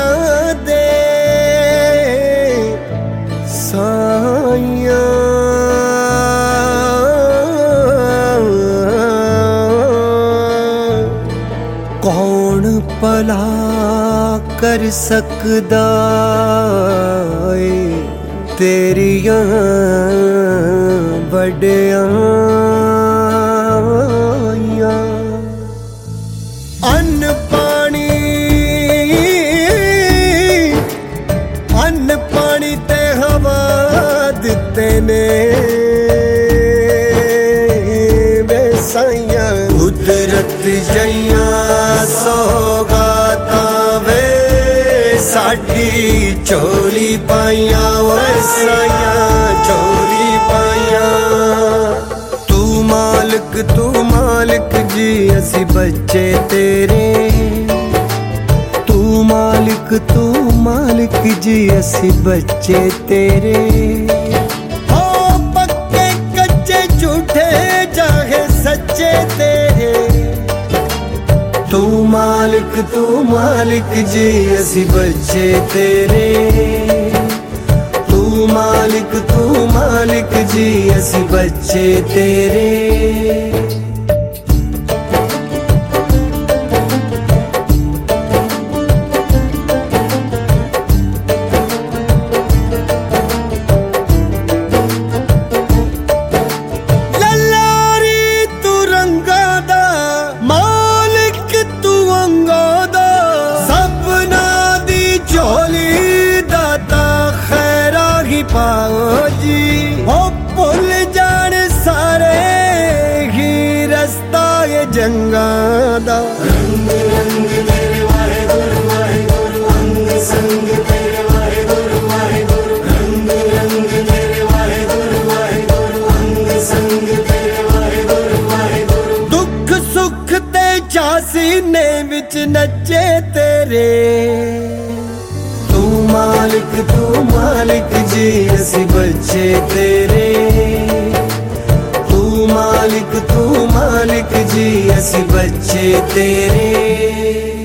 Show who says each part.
Speaker 1: ਸਾਈਆਂ ਦੇ ਸਾਈਆਂ कौन भला कर सकदा है तेरियां वड्याइयां। अन्न पानी ते हवा दिते ने वे साइयां कुदरत जइयां सौगाता वे साडी चोली पाइया साइयां चोली पाइया। तू मालिक जी असी बच्चे तेरे तू मालिक जी असी बच्चे तेरे। हो पक्के कच्चे झूठे चाहे सच्चे तेरे। तू मालिक जी असी बच्चे तेरे तू मालिक जी असी बच्चे तेरे। पाओ जी हो भुल जान सारे ही रस्ता ये जंगा दा। रंग रंग तेरे वाहेगुरु वाहेगुरु अंग संग तेरे वाहेगुरु वाहेगुरु रंग रंग तेरे वाहेगुरु वाहेगुरु अंग संग तेरे वाहेगुरु वाहेगुरु। दुख सुख ते सीने विच नचे तेरे। तू मालिक जी असी बच्चे तेरे तू मालिक जी असी बच्चे तेरे।